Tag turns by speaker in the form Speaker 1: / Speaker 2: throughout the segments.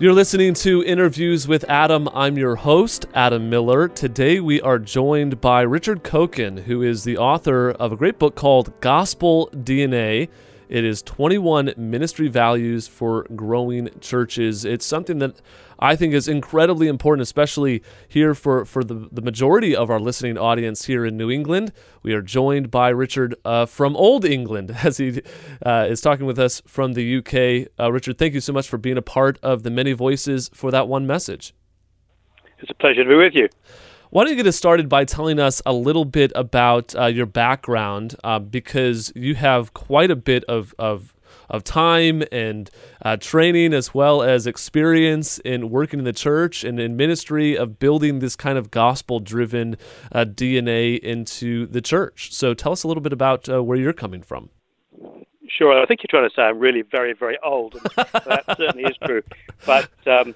Speaker 1: You're listening to Interviews with Adam. I'm your host, Adam Miller. Today we are joined by Richard Kochen, who is the author of a great book called Gospel DNA. It is 21 ministry values for growing churches. It's something that I think is incredibly important, especially here for the majority of our listening audience here in New England. We are joined by Richard from Old England as he is talking with us from the UK. Richard, thank you so much for being a part of the Many Voices for that one message.
Speaker 2: It's a pleasure to be with you.
Speaker 1: Why don't you get us started by telling us a little bit about your background, because you have quite a bit of time and training as well as experience in working in the church and in ministry of building this kind of gospel-driven DNA into the church. So tell us a little bit about where you're coming from.
Speaker 2: Sure. I think you're trying to say I'm really very, very old. And that certainly is true. But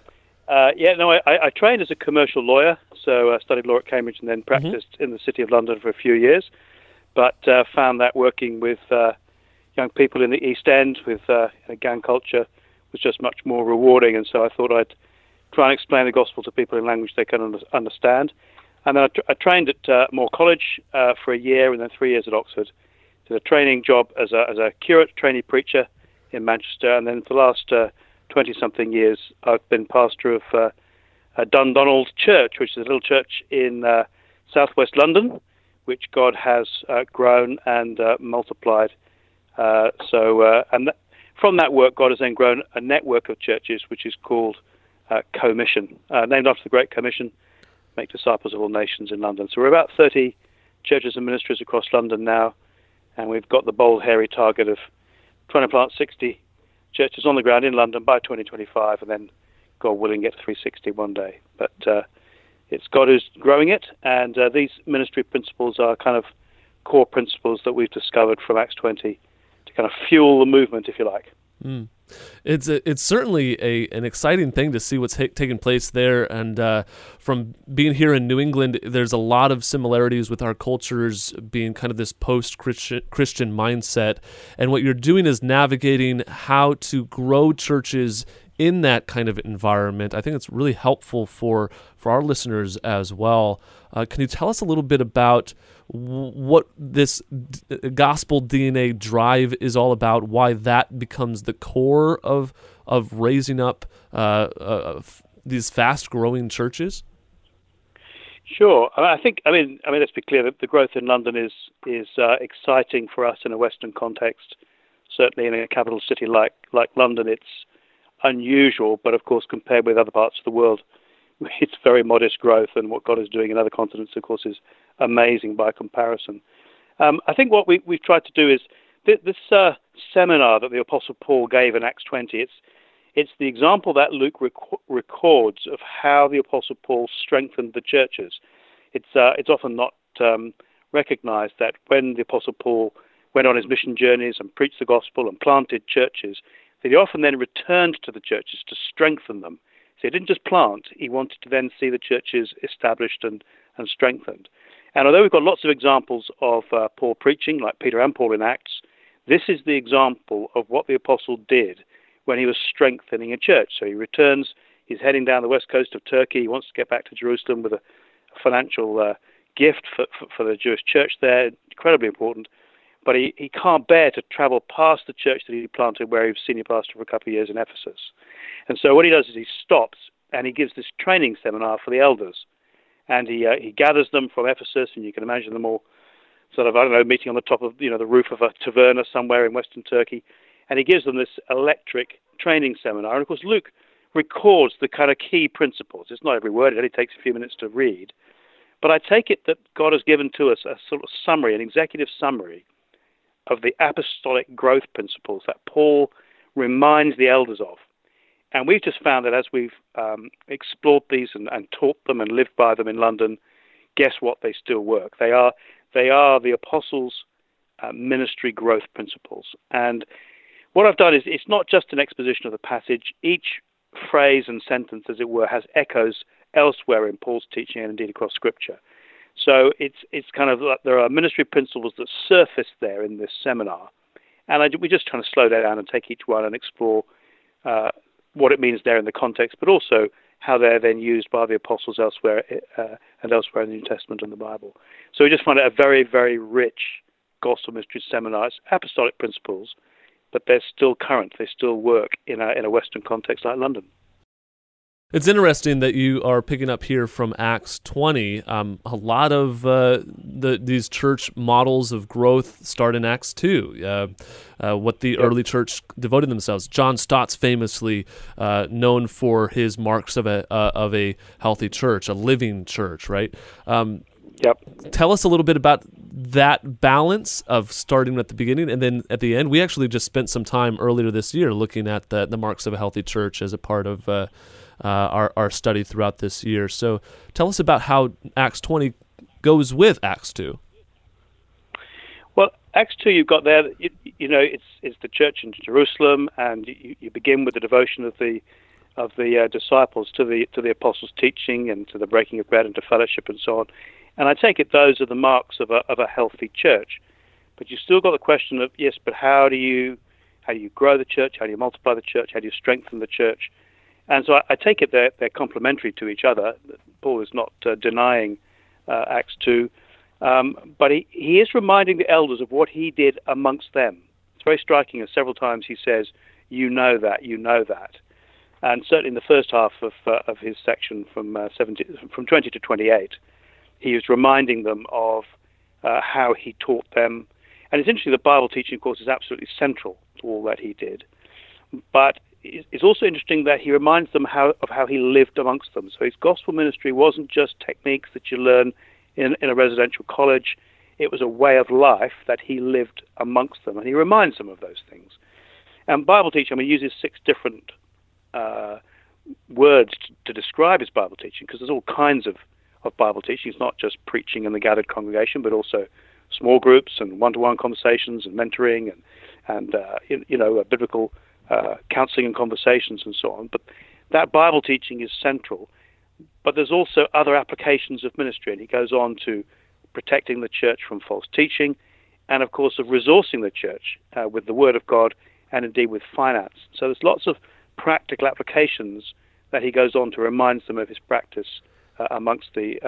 Speaker 2: I trained as a commercial lawyer, so I studied law at Cambridge and then practiced in the City of London for a few years, but found that working with young people in the East End with gang culture was just much more rewarding, and so I thought I'd try and explain the gospel to people in language they can understand. And then I trained at Moore College for a year and then 3 years at Oxford. Did a training job as a curate, trainee preacher in Manchester, and then for the last 20-something years, I've been pastor of Dundonald Church, which is a little church in southwest London, which God has grown and multiplied. From that work, God has then grown a network of churches, which is called Co-Mission, named after the Great Commission, make disciples of all nations in London. So we're about 30 churches and ministries across London now, and we've got the bold, hairy target of trying to plant 60 churches on the ground in London by 2025, and then, God willing, get to 360 one day. But it's God who's growing it, and these ministry principles are kind of core principles that we've discovered from Acts 20 to kind of fuel the movement, if you like.
Speaker 1: It's certainly an exciting thing to see what's taking place there, and from being here in New England, there's a lot of similarities with our cultures being kind of this post-Christian mindset, and what you're doing is navigating how to grow churches in that kind of environment. I think it's really helpful for our listeners as well. Can you tell us a little bit about what this gospel DNA drive is all about, why that becomes the core of raising up these fast-growing churches?
Speaker 2: Sure. I mean, let's be clear that the growth in London is exciting for us in a Western context. Certainly in a capital city like London, it's unusual, but of course, compared with other parts of the world, it's very modest growth, and what God is doing in other continents, of course, is amazing by comparison. I think what we've tried to do is this seminar that the Apostle Paul gave in Acts 20. It's the example that Luke records of how the Apostle Paul strengthened the churches. It's often not recognized that when the Apostle Paul went on his mission journeys and preached the gospel and planted churches, that he often then returned to the churches to strengthen them. So he didn't just plant, he wanted to then see the churches established and strengthened. And although we've got lots of examples of Paul preaching, like Peter and Paul in Acts, this is the example of what the apostle did when he was strengthening a church. So he returns, he's heading down the west coast of Turkey, he wants to get back to Jerusalem with a financial gift for the Jewish church there, incredibly important. But he can't bear to travel past the church that he planted where he was senior pastor for a couple of years in Ephesus. And so what he does is he stops and he gives this training seminar for the elders. And he gathers them from Ephesus, and you can imagine them all sort of, meeting on the top of, the roof of a taverna somewhere in western Turkey. And he gives them this electric training seminar. And of course, Luke records the kind of key principles. It's not every word, it only takes a few minutes to read. But I take it that God has given to us a sort of summary, an executive summary of the apostolic growth principles that Paul reminds the elders of. And we've just found that as we've explored these and taught them and lived by them in London, guess what? They still work. They are the apostles' ministry growth principles. And what I've done is it's not just an exposition of the passage. Each phrase and sentence, as it were, has echoes elsewhere in Paul's teaching and indeed across Scripture. So it's kind of like there are ministry principles that surface there in this seminar, and we're just trying to slow that down and take each one and explore what it means there in the context, but also how they're then used by the apostles elsewhere and elsewhere in the New Testament and the Bible. So we just find it a very, very rich gospel mystery seminar. It's apostolic principles, but they're still current. They still work in a Western context like London.
Speaker 1: It's interesting that you are picking up here from Acts 20. A lot of these church models of growth start in Acts 2, what the early church devoted themselves. John Stott's famously known for his marks of a healthy church, a living church, right? Tell us a little bit about that balance of starting at the beginning and then at the end. We actually just spent some time earlier this year looking at the marks of a healthy church as a part of our study throughout this year. So tell us about how Acts 20 goes with Acts 2.
Speaker 2: Well, Acts 2, you've got there, it's the church in Jerusalem, and you begin with the devotion of the disciples to the apostles' teaching and to the breaking of bread and to fellowship and so on. And I take it those are the marks of a healthy church. But you still got the question of, yes, but how do you grow the church? How do you multiply the church? How do you strengthen the church? And so I take it they're complementary to each other. Paul is not denying Acts 2, but he is reminding the elders of what he did amongst them. It's very striking, as several times he says, you know that. And certainly in the first half of his section from 20 to 28, he is reminding them of how he taught them. And it's interesting, the Bible teaching, of course, is absolutely central to all that he did. But it's also interesting that he reminds them of how he lived amongst them. So his gospel ministry wasn't just techniques that you learn in a residential college. It was a way of life that he lived amongst them, and he reminds them of those things. And Bible teaching, he uses 6 different words to describe his Bible teaching, because there's all kinds of Bible teaching. It's not just preaching in the gathered congregation, but also small groups and one-to-one conversations and mentoring and biblical counseling and conversations and so on. But that Bible teaching is central. But there's also other applications of ministry, and he goes on to protecting the church from false teaching, and of course of resourcing the church with the Word of God and indeed with finance. So there's lots of practical applications that he goes on to remind them of his practice amongst the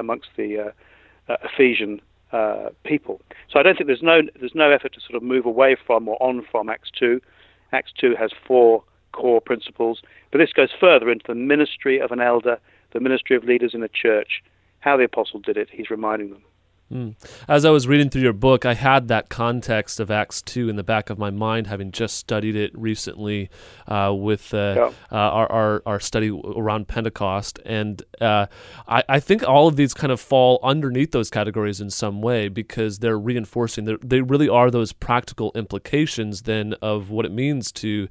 Speaker 2: Ephesian people. So I don't think there's no effort to sort of move away from or on from Acts 2. Acts 2 has 4 core principles, but this goes further into the ministry of an elder, the ministry of leaders in a church, how the apostle did it. He's reminding them.
Speaker 1: As I was reading through your book, I had that context of Acts 2 in the back of my mind, having just studied it recently with our study around Pentecost. And I think all of these kind of fall underneath those categories in some way, because they're reinforcing, they really are those practical implications then of what it means to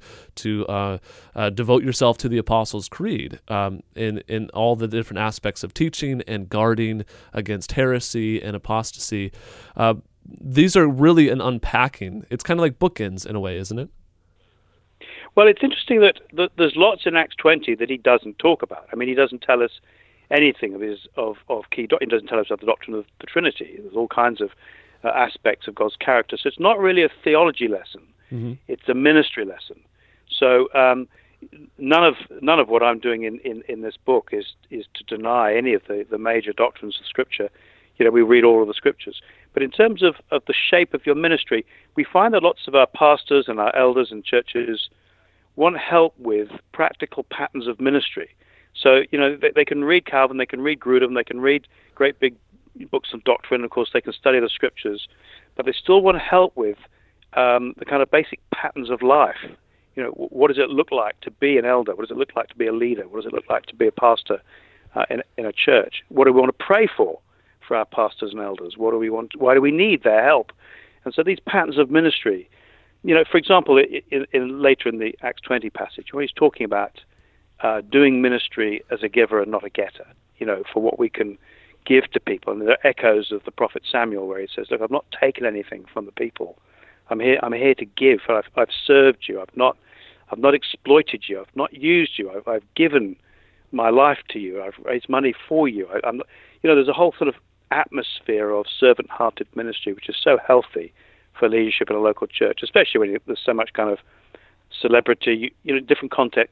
Speaker 1: devote yourself to the Apostles' Creed in all the different aspects of teaching and guarding against heresy and apostasy. These are really an unpacking. It's kind of like bookends in a way, isn't it?
Speaker 2: Well, it's interesting that there's lots in Acts 20 that he doesn't talk about. He doesn't tell us anything of key. He doesn't tell us of the doctrine of the Trinity. There's all kinds of aspects of God's character. So it's not really a theology lesson. Mm-hmm. It's a ministry lesson. So none of what I'm doing in this book is to deny any of the major doctrines of Scripture. We read all of the Scriptures. But in terms of the shape of your ministry, we find that lots of our pastors and our elders and churches want help with practical patterns of ministry. So, they can read Calvin, they can read Grudem, they can read great big books of doctrine, of course they can study the Scriptures, but they still want help with the kind of basic patterns of life. What does it look like to be an elder? What does it look like to be a leader? What does it look like to be a pastor in a church? What do we want to pray for our pastors and elders? What do we want? Why do we need their help? And so these patterns of ministry, for example, later in the Acts 20 passage, when he's talking about doing ministry as a giver and not a getter, for what we can give to people. And there are echoes of the prophet Samuel where he says, look, I've not taken anything from the people. I'm here to give. I've served you. I've not exploited you. I've not used you. I've given my life to you. I've raised money for you. There's a whole sort of atmosphere of servant-hearted ministry, which is so healthy for leadership in a local church, especially when there's so much kind of celebrity. Different contexts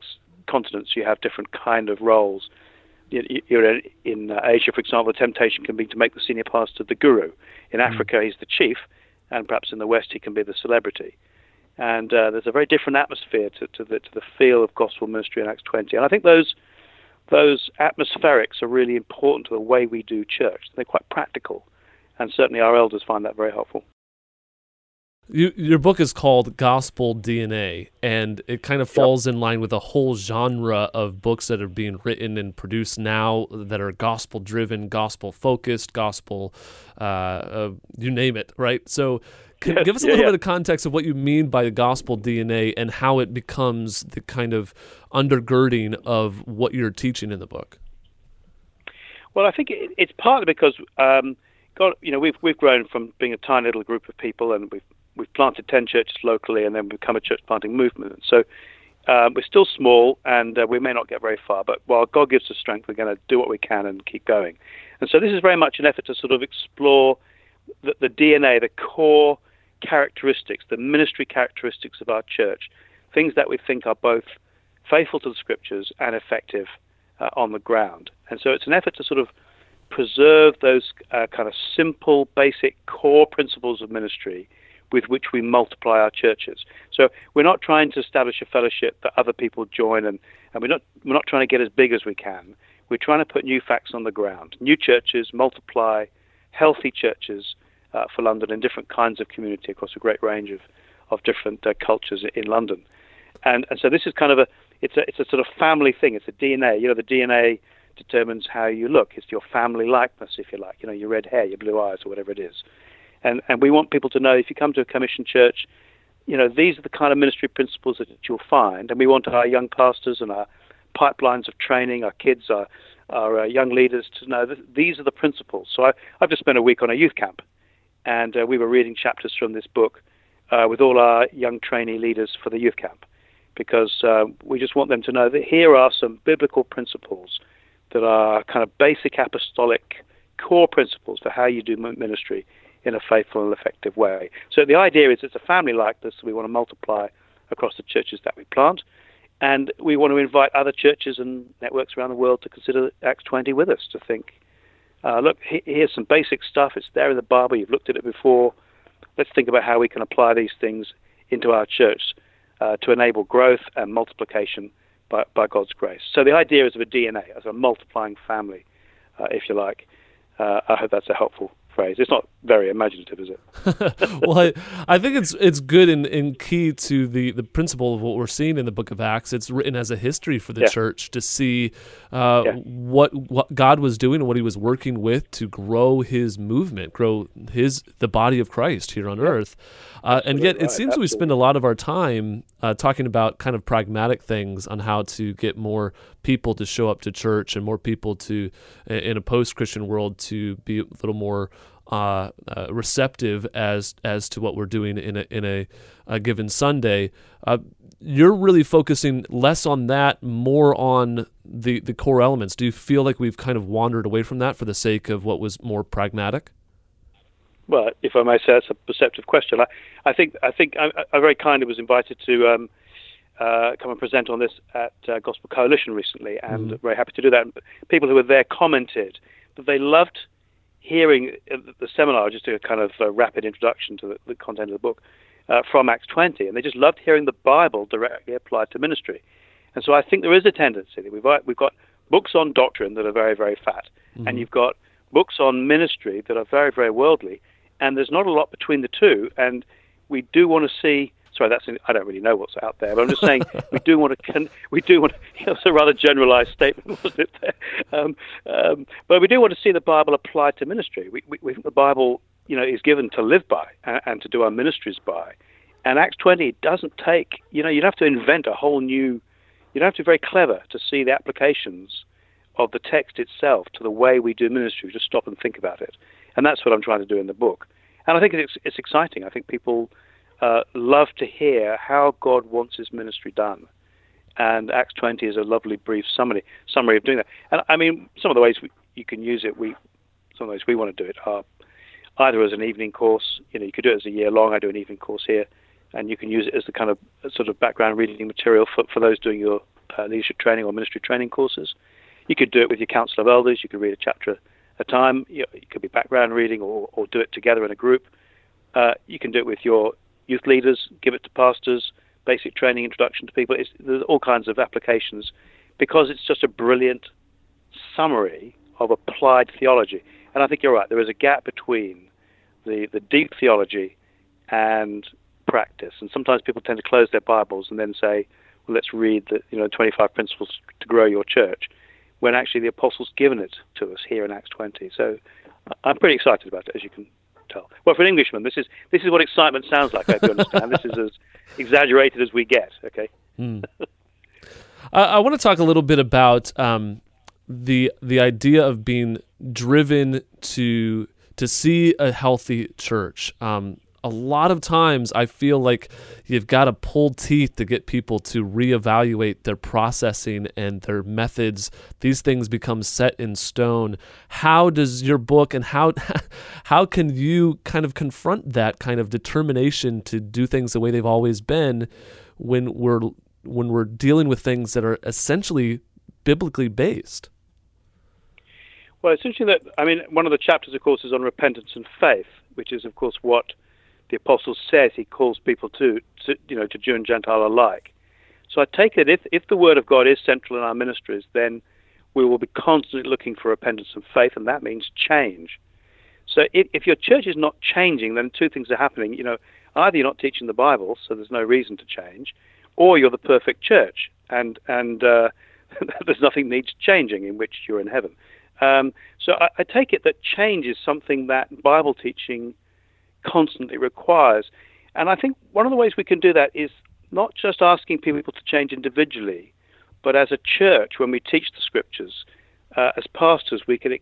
Speaker 2: continents, you have different kind of roles. You're in Asia, for example, the temptation can be to make the senior pastor the guru. In Africa, he's the chief, and perhaps in the West, he can be the celebrity. And there's a very different atmosphere to the feel of gospel ministry in Acts 20. And I think those atmospherics are really important to the way we do church. They're quite practical, and certainly our elders find that very helpful.
Speaker 1: Your book is called Gospel DNA, and it kind of falls in line with a whole genre of books that are being written and produced now that are gospel-driven, gospel-focused, gospel, you name it, right? So give us a little bit of context of what you mean by the gospel DNA and how it becomes the kind of undergirding of what you're teaching in the book.
Speaker 2: Well, I think it's partly because God, we've grown from being a tiny little group of people, and we've planted 10 churches locally, and then become a church planting movement. So we're still small, and we may not get very far. But while God gives us strength, we're going to do what we can and keep going. And so this is very much an effort to sort of explore the DNA, the core characteristics, the ministry characteristics of our church, things that we think are both faithful to the Scriptures and effective on the ground. And so it's an effort to sort of preserve those kind of simple, basic, core principles of ministry with which we multiply our churches. So we're not trying to establish a fellowship that other people join, and we're not trying to get as big as we can. We're trying to put new facts on the ground. New churches multiply healthy churches for London in different kinds of community across a great range of different cultures in London. And so this is kind of it's a sort of family thing. It's a DNA. The DNA determines how you look. It's your family likeness, if you like. Your red hair, your blue eyes, or whatever it is. And we want people to know, if you come to a commission church, these are the kind of ministry principles that you'll find. And we want our young pastors and our pipelines of training, our kids, our young leaders to know that these are the principles. So I've just spent a week on a youth camp, and we were reading chapters from this book with all our young trainee leaders for the youth camp, because we just want them to know that here are some biblical principles that are kind of basic apostolic core principles for how you do ministry in a faithful and effective way. So the idea is it's a family like this we want to multiply across the churches that we plant, and we want to invite other churches and networks around the world to consider Acts 20 with us, to think, look, here's some basic stuff, it's there in the Bible, you've looked at it before, let's think about how we can apply these things into our church to enable growth and multiplication by God's grace. So the idea is of a DNA, as a multiplying family, if you like. I hope that's a helpful phrase. It's not very imaginative, is it?
Speaker 1: Well, I think it's good and key to the principle of what we're seeing in the book of Acts. It's written as a history for the church to see what God was doing and what he was working with to grow his movement, grow the body of Christ here on earth. And yet it seems we spend a lot of our time talking about kind of pragmatic things on how to get more people to show up to church and more people to, in a post-Christian world, to be a little more receptive as to what we're doing in a given Sunday. You're really focusing less on that, more on the core elements. Do you feel like we've kind of wandered away from that for the sake of what was more pragmatic?
Speaker 2: Well, if I may say, that's a perceptive question. I think I very kindly was invited to come and present on this at Gospel Coalition recently, and very happy to do that. And people who were there commented that they loved hearing the seminar, just a kind of rapid introduction to the content of the book from Acts 20, and they just loved hearing the Bible directly applied to ministry. And so I think there is a tendency that we've got books on doctrine that are very, very fat, and you've got books on ministry that are very, very worldly, and there's not a lot between the two. And we do want to see. Sorry, I don't really know what's out there, but I'm just saying we do want to. It's a rather generalized statement, wasn't it? But we do want to see the Bible applied to ministry. We think the Bible, is given to live by and to do our ministries by. And Acts 20 doesn't take. You'd have to invent a whole new. You'd have to be very clever to see the applications of the text itself to the way we do ministry. Just stop and think about it, and that's what I'm trying to do in the book. And I think it's exciting. I think people love to hear how God wants his ministry done. And Acts 20 is a lovely, brief summary of doing that. And I mean, some of the ways you can use it, some of the ways we want to do it are either as an evening course, you could do it as a year long. I do an evening course here, and you can use it as the kind of sort of background reading material for those doing your leadership training or ministry training courses. You could do it with your council of elders. You could read a chapter at a time. It could be background reading or do it together in a group. You can do it with your youth leaders, give it to pastors, basic training, introduction to people. There's all kinds of applications because it's just a brilliant summary of applied theology. And I think you're right. There is a gap between the deep theology and practice. And sometimes people tend to close their Bibles and then say, well, let's read the 25 principles to grow your church, when actually the apostles given it to us here in Acts 20. So I'm pretty excited about it, as you can tell. Well, for an Englishman, this is what excitement sounds like, I hope you understand. This is as exaggerated as we get, okay?
Speaker 1: I want to talk a little bit about the idea of being driven to see a healthy church. A lot of times I feel like you've got to pull teeth to get people to reevaluate their processing and their methods. These things become set in stone. How does your book and how can you kind of confront that kind of determination to do things the way they've always been when we're dealing with things that are essentially biblically based?
Speaker 2: Well, it's interesting that, one of the chapters, of course, is on repentance and faith, which is, of course, what the Apostle says he calls people to Jew and Gentile alike. So I take it if the Word of God is central in our ministries, then we will be constantly looking for repentance and faith, and that means change. So if your church is not changing, then two things are happening. Either you're not teaching the Bible, so there's no reason to change, or you're the perfect church, and there's nothing needs changing, in which you're in heaven. So I take it that change is something that Bible teaching constantly requires. And I think one of the ways we can do that is not just asking people to change individually, but as a church, when we teach the scriptures, as pastors, we can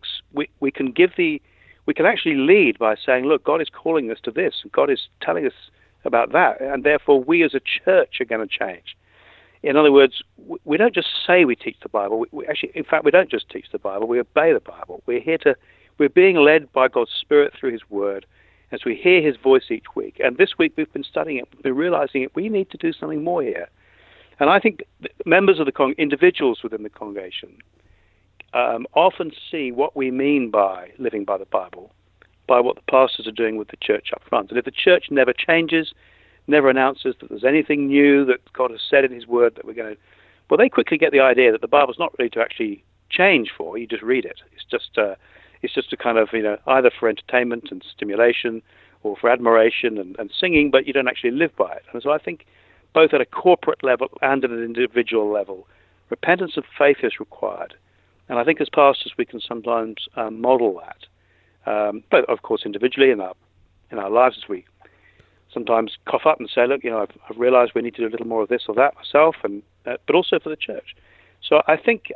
Speaker 2: actually lead by saying, look, God is calling us to this, and God is telling us about that, and therefore we as a church are going to change. In other words, we don't just say we teach the Bible. We don't just teach the Bible. We obey the Bible. We're being led by God's Spirit through His Word as we hear His voice each week. And this week we've been studying it. We've been realizing it. We need to do something more here. And I think members of individuals within the congregation often see what we mean by living by the Bible, by what the pastors are doing with the church up front. And if the church never changes, never announces that there's anything new that God has said in His Word that we're going to... Well, they quickly get the idea that the Bible's not really to actually change for. You just read it. It's just a kind of, either for entertainment and stimulation or for admiration and singing, but you don't actually live by it. And so I think both at a corporate level and at an individual level, repentance and faith is required. And I think as pastors we can sometimes model that, both, of course, individually in our lives as we sometimes cough up and say, look, I've realized we need to do a little more of this or that myself, and but also for the church. So I think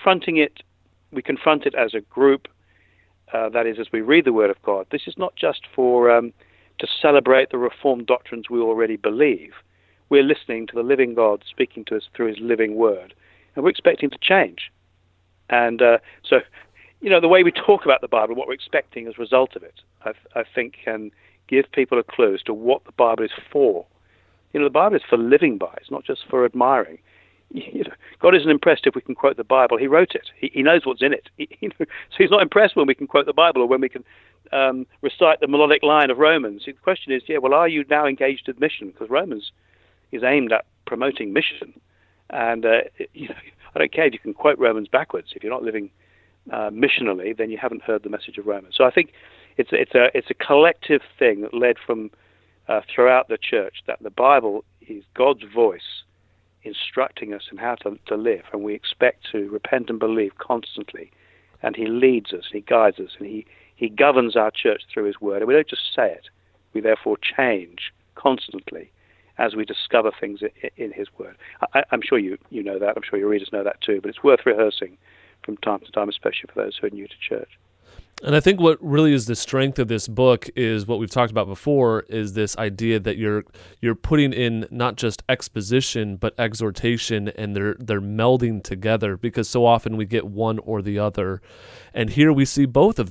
Speaker 2: we confront it as a group, that is, as we read the Word of God. This is not just for to celebrate the Reformed doctrines we already believe. We're listening to the living God speaking to us through His living Word, and we're expecting to change. And so, the way we talk about the Bible, what we're expecting as a result of it, I think can give people a clue as to what the Bible is for. The Bible is for living by. It's not just for admiring. God isn't impressed if we can quote the Bible. He wrote it. He knows what's in it. So He's not impressed when we can quote the Bible or when we can recite the melodic line of Romans. The question is, are you now engaged in mission? Because Romans is aimed at promoting mission. And, I don't care if you can quote Romans backwards. If you're not living missionally, then you haven't heard the message of Romans. So I think it's a collective thing that led from throughout the church, that the Bible is God's voice instructing us in how to live, and we expect to repent and believe constantly, and He leads us, and He guides us, and He governs our church through His Word. And we don't just say it, we therefore change constantly as we discover things in His Word. I'm sure you know that, I'm sure your readers know that too, but it's worth rehearsing from time to time, especially for those who are new to church.
Speaker 1: And I think what really is the strength of this book is what we've talked about before, is this idea that you're putting in not just exposition but exhortation, and they're melding together, because so often we get one or the other. And here we see both of them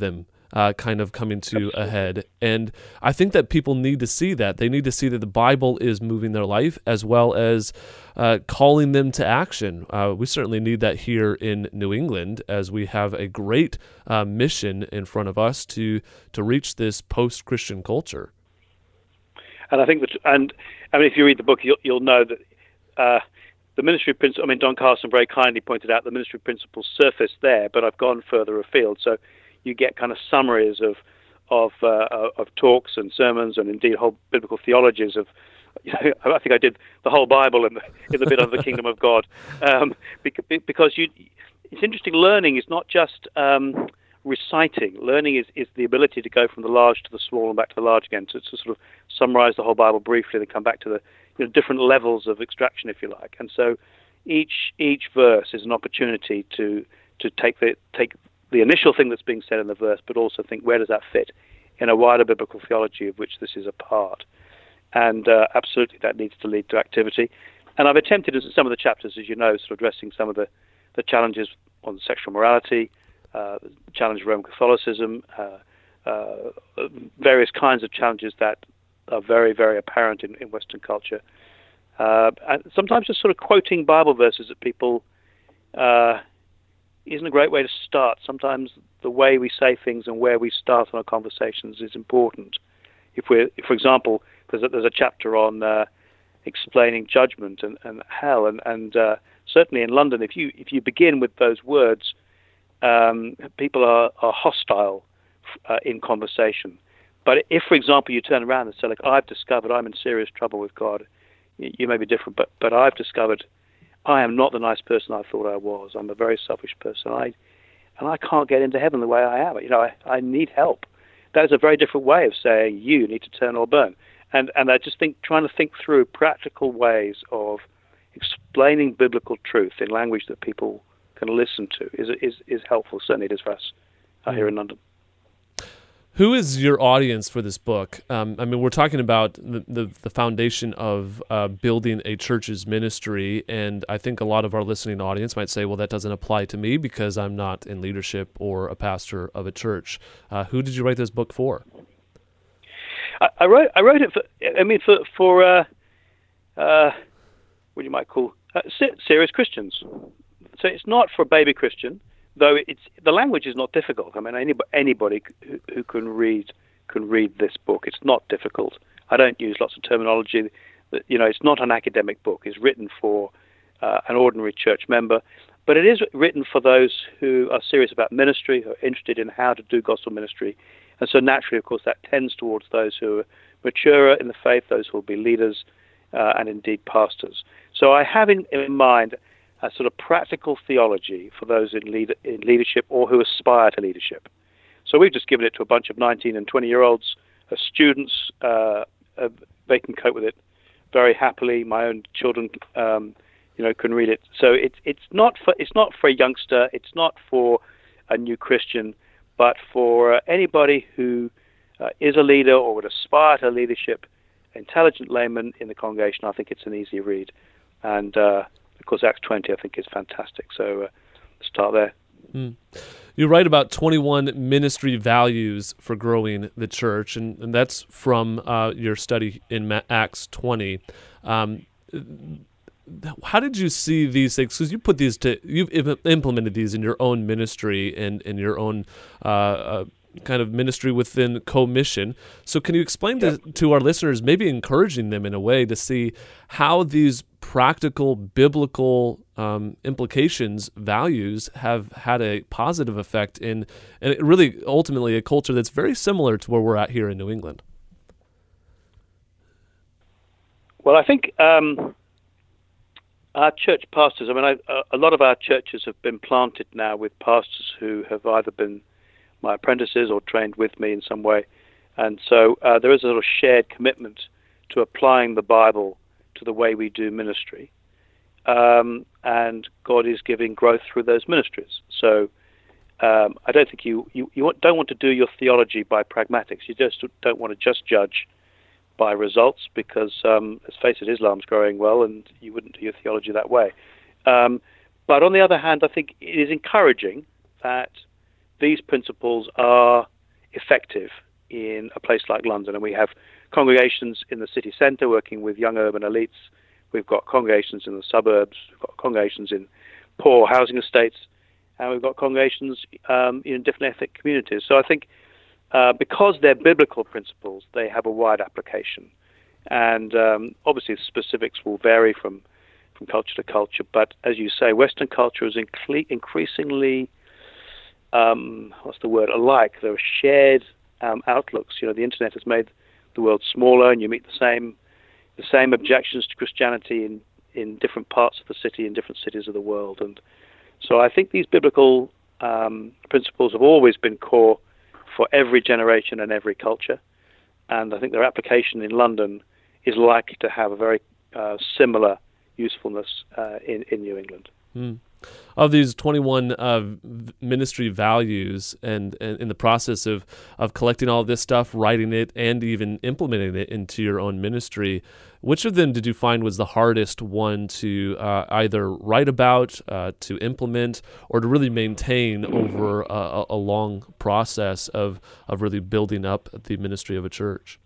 Speaker 1: kind of coming to a head. And I think that people need to see that. They need to see that the Bible is moving their life as well as calling them to action. We certainly need that here in New England, as we have a great mission in front of us to reach this post-Christian culture.
Speaker 2: And I think if you read the book, you'll know that the ministry principle. I mean, Don Carson very kindly pointed out the ministry principles surface there, but I've gone further afield. So you get kind of summaries of talks and sermons, and indeed whole biblical theologies of. I think I did the whole Bible in the bit of the Kingdom of God, because it's interesting. Learning is not just reciting. Learning is the ability to go from the large to the small and back to the large again, to sort of summarize the whole Bible briefly, then come back to the different levels of extraction, if you like. And so each verse is an opportunity to take the initial thing that's being said in the verse, but also think, where does that fit in a wider biblical theology of which this is a part? And absolutely, that needs to lead to activity. And I've attempted in some of the chapters, as you know, sort of addressing some of the challenges on sexual morality, the challenge of Roman Catholicism, various kinds of challenges that are very, very apparent in Western culture. And sometimes just sort of quoting Bible verses at people isn't a great way to start. Sometimes the way we say things and where we start on our conversations is important. If, for example, there's a chapter on explaining judgment and hell, and certainly in London, if you begin with those words, people are hostile in conversation. But if, for example, you turn around and say, like, I've discovered I'm in serious trouble with God, you may be different, but I've discovered I am not the nice person I thought I was. I'm a very selfish person. And I can't get into heaven the way I am. I need help. That is a very different way of saying you need to turn or burn. And I just think trying to think through practical ways of explaining biblical truth in language that people can listen to is helpful. Certainly it is for us here in London.
Speaker 1: Who is your audience for this book? I mean, we're talking about the foundation of building a church's ministry, and I think a lot of our listening audience might say, well, that doesn't apply to me because I'm not in leadership or a pastor of a church. Who did you write this book for?
Speaker 2: I wrote it for what you might call serious Christians. So it's not for a baby Christian, though the language is not difficult. I mean, anybody who can read this book. It's not difficult. I don't use lots of terminology. It's not an academic book. It's written for an ordinary church member, but it is written for those who are serious about ministry, who are interested in how to do gospel ministry. And so naturally, of course, that tends towards those who are maturer in the faith, those who will be leaders and indeed pastors. So I have in mind a sort of practical theology for those in leadership or who aspire to leadership. So we've just given it to a bunch of 19 and 20-year-olds, students. They can cope with it very happily. My own children, can read it. So it's not for a youngster. It's not for a new Christian, but for anybody who is a leader or would aspire to leadership, intelligent layman in the congregation. I think it's an easy read, and of course, Acts 20, I think, is fantastic. So start there.
Speaker 1: You write about 21 ministry values for growing the church, and that's from your study in Acts 20. How did you see these things? Because you've implemented these in your own ministry and in your own kind of ministry within co-mission. So can you explain to our listeners, maybe encouraging them in a way to see how these practical biblical implications, values have had a positive effect in, and really ultimately a culture that's very similar to where we're at here in New England?
Speaker 2: Well, I think our church pastors, a lot of our churches have been planted now with pastors who have either been my apprentices or trained with me in some way. And so there is a sort of shared commitment to applying the Bible to the way we do ministry. And God is giving growth through those ministries. So I don't think you don't want to do your theology by pragmatics. You just don't want to just judge by results because, let's face it, Islam's growing well and you wouldn't do your theology that way. But on the other hand, I think it is encouraging that these principles are effective in a place like London. And we have congregations in the city centre working with young urban elites. We've got congregations in the suburbs. We've got congregations in poor housing estates. And we've got congregations in different ethnic communities. So I think because they're biblical principles, they have a wide application. And obviously the specifics will vary from culture to culture. But as you say, Western culture is increasingly, alike. There are shared outlooks. You know, the internet has made the world smaller, and you meet the same objections to Christianity in different parts of the city, in different cities of the world. And so I think these biblical principles have always been core for every generation and every culture. And I think their application in London is likely to have a very similar usefulness in New England.
Speaker 1: Mm. Of these 21 ministry values, and in the process of collecting all this stuff, writing it, and even implementing it into your own ministry, which of them did you find was the hardest one to either write about, to implement, or to really maintain over a long process of really building up the ministry of a church?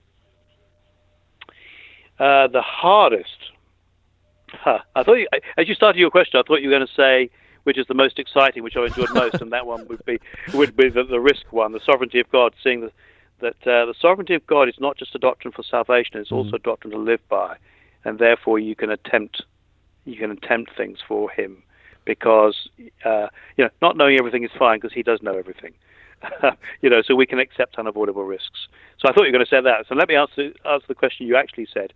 Speaker 2: The hardest. I thought as you started your question, I thought you were going to say which is the most exciting, which I enjoyed most, and that one would be the risk one, the sovereignty of God, seeing that the sovereignty of God is not just a doctrine for salvation; it's also a doctrine to live by, and therefore you can attempt things for Him, because not knowing everything is fine, because He does know everything. So we can accept unavoidable risks. So I thought you were going to say that. So let me answer the question you actually said.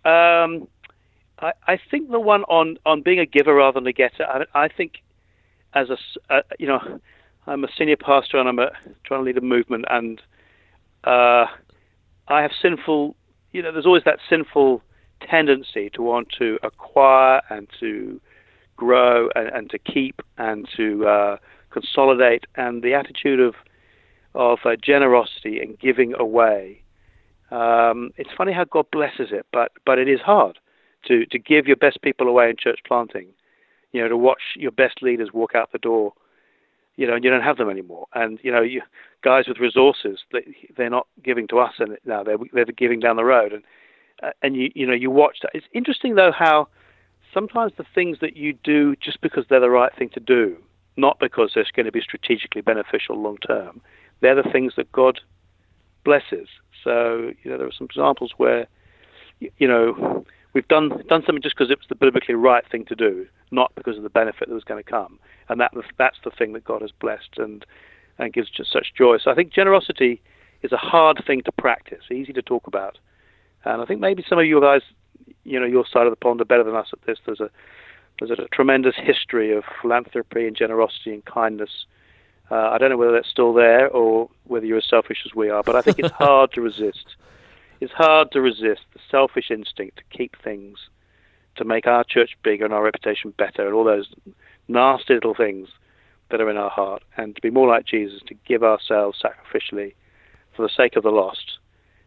Speaker 2: I think the one on being a giver rather than a getter. I think as I'm a senior pastor and I'm trying to lead a movement, and I have sinful. There's always that sinful tendency to want to acquire and to grow and to keep and to consolidate, and the attitude of generosity and giving away. It's funny how God blesses it, but it is hard to give your best people away in church planting. To watch your best leaders walk out the door, and you don't have them anymore. And you guys with resources, they're not giving to us, and now they're giving down the road. And you watch that. It's interesting though how sometimes the things that you do just because they're the right thing to do, not because they're going to be strategically beneficial long term, they're the things that God blesses. So there are some examples where we've done something just because it was the biblically right thing to do, not because of the benefit that was going to come, and that's the thing that God has blessed and gives just such joy. So I think generosity is a hard thing to practice, easy to talk about, and I think maybe some of you guys, your side of the pond are better than us at this. There's a tremendous history of philanthropy and generosity and kindness. I don't know whether that's still there or whether you're as selfish as we are, but I think it's hard to resist. It's hard to resist the selfish instinct to keep things, to make our church bigger and our reputation better, and all those nasty little things that are in our heart, and to be more like Jesus, to give ourselves sacrificially for the sake of the lost.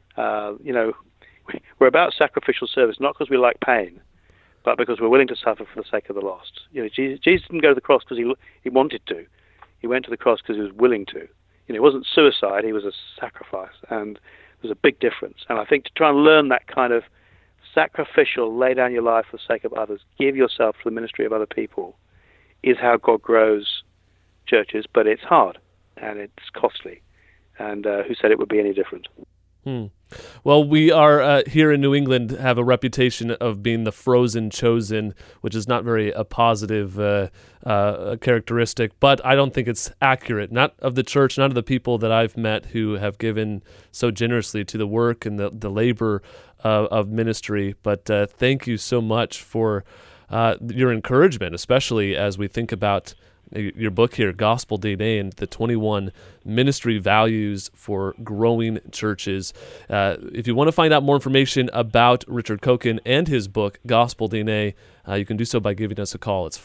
Speaker 2: We're about sacrificial service, not because we like pain, but because we're willing to suffer for the sake of the lost. Jesus didn't go to the cross because he wanted to. He went to the cross because he was willing to. It wasn't suicide, he was a sacrifice, and there's a big difference. And I think to try and learn that kind of sacrificial, lay down your life for the sake of others, give yourself to the ministry of other people, is how God grows churches, but it's hard, and it's costly. And who said it would be any different?
Speaker 1: Well, we are here in New England have a reputation of being the frozen chosen, which is not very a positive characteristic, but I don't think it's accurate, not of the church, not of the people that I've met who have given so generously to the work and the labor of ministry. But thank you so much for your encouragement, especially as we think about your book here, Gospel DNA, and the 21 ministry values for growing churches. If you want to find out more information about Richard Coken and his book, Gospel DNA, you can do so by giving us a call. It's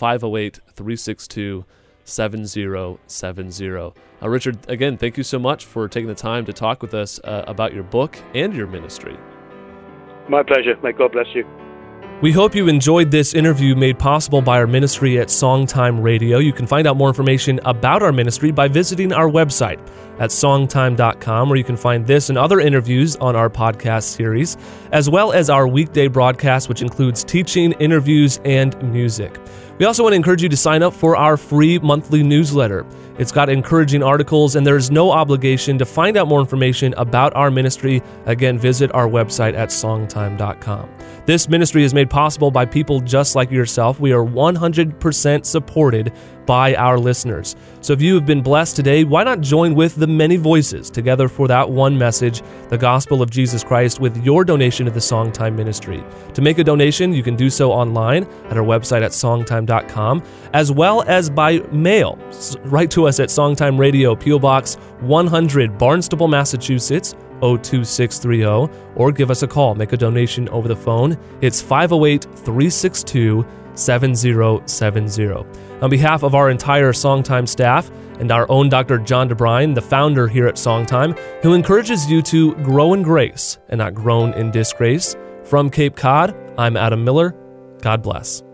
Speaker 1: 508-362-7070. Richard, again, thank you so much for taking the time to talk with us about your book and your ministry.
Speaker 2: My pleasure. May God bless you.
Speaker 1: We hope you enjoyed this interview made possible by our ministry at Songtime Radio. You can find out more information about our ministry by visiting our website at songtime.com, where you can find this and other interviews on our podcast series, as well as our weekday broadcast, which includes teaching, interviews, and music. We also want to encourage you to sign up for our free monthly newsletter. It's got encouraging articles, and there's no obligation. To find out more information about our ministry, again, visit our website at songtime.com. This ministry is made possible by people just like yourself. We are 100% supported by our listeners. So if you have been blessed today, why not join with the many voices together for that one message, the gospel of Jesus Christ, with your donation to the Songtime ministry. To make a donation, you can do so online at our website at songtime.com, as well as by mail. Write to us at Songtime Radio, P.O. Box 100, Barnstable, Massachusetts, 02630, or give us a call. Make a donation over the phone. It's 508-362-7070. On behalf of our entire Songtime staff and our own Dr. John DeBrine, the founder here at Songtime, who encourages you to grow in grace and not groan in disgrace, from Cape Cod, I'm Adam Miller. God bless.